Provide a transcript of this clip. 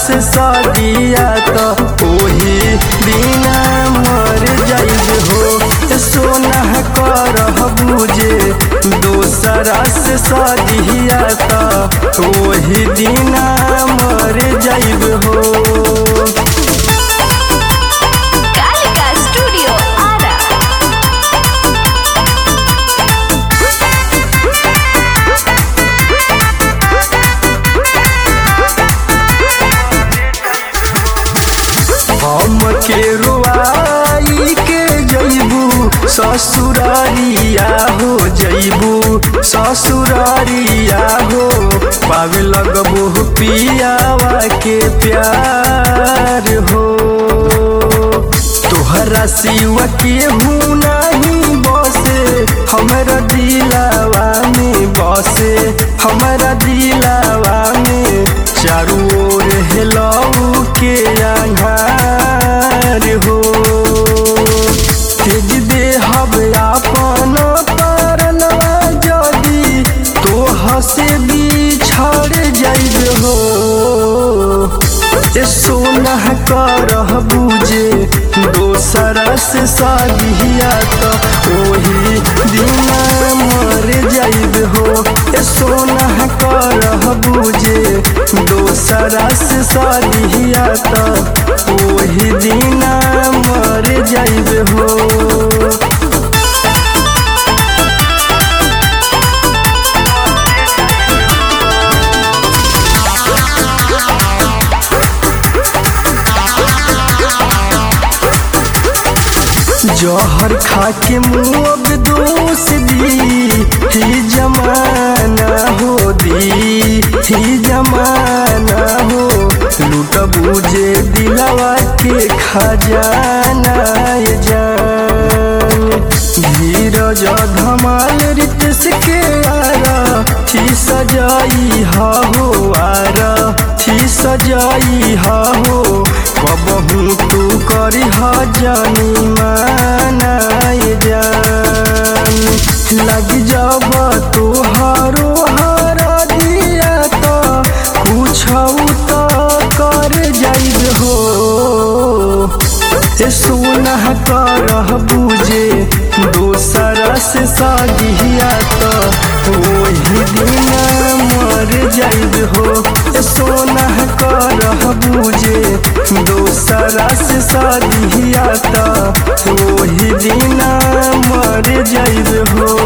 से शादिया तो ओही बिना मर जाइब हो। सोना करह बुझे दोसरा से शादिया तो ओही बिना मर जाइब हो। कालिका स्टूडियो आरा। हम के रुआई के जइबू ससुरारिया हो, जइबू ससुरारिया हो। पावे लगबू पियावा के प्यार हो। तोहरा सिवा केहू नहीं बसे हमरा दिलावा में, बसे हमरा दिलावा में। चारू ओर हेलऊ के अंधार हो। तेज देहब आपन परनवा जदी तोह से बिछड़ जाइब हो। सोना करह बुझे दोसरा से शादिया तो ओही दिना मर जाइब हो। सोना करह बुझे दोसरा से शादिया तो ओही दिना मर जाइब हो। जहर खा के मुँह दोष दी ही जमाना हो, दी ही जमाना हो। लूट बुझे दिलवा के खजाना ये जान। धीरज धमाल रितेश के आरा थी सजाई हा हो, आरा थी सजाई हा हो। कबहू तू करी जानी माना जान। लग जब तोहारो हरा दिया तो कुछ तो कर जाइब हो। सोना करह बुझे दोसरा से शादिया तो ओही दिना मर जाइब हो। सोना करह बुझे दोसरा से शादिया तो ओही दिना मर जाइब हो।